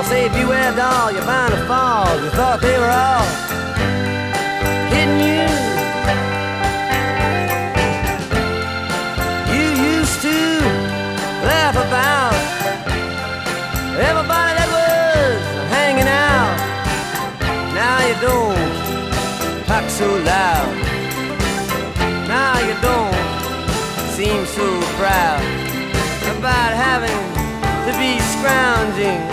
all say beware doll, you're bound to fall. You thought they were all hitting you. You used to laugh about everybody that was hanging out. Now you don't talk so loud. Now you don't seem so proud about having to be scrounging